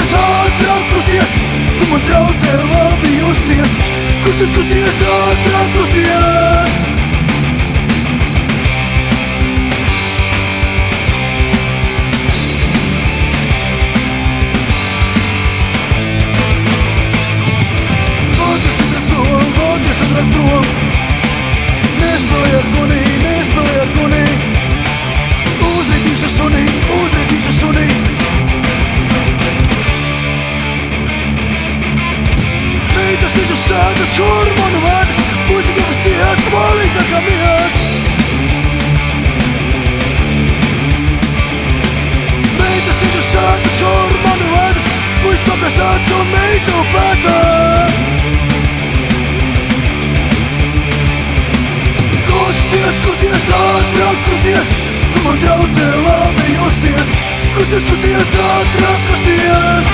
kusties, ātrāk kusties, tu man traucē labi justies. Kusties, kusties, ātrāk kusties. Vācies ātrāk prom, nespēlē ar gunī, nespēlē ar gunī. Uzrītīšu sunī, uzrītīšu sunī. Meitas viņš uz sētas, hormonu vētas, puisi kaut kas ciet, valīt tā kā miets. Meitas viņš uz sētas, hormonu vētas, puisi kaut kas āc un meitu pētā. Kusties, kusties, ātrāk kusties, tu man traucē labi justies. Kusties, kusties, ātrāk kusties.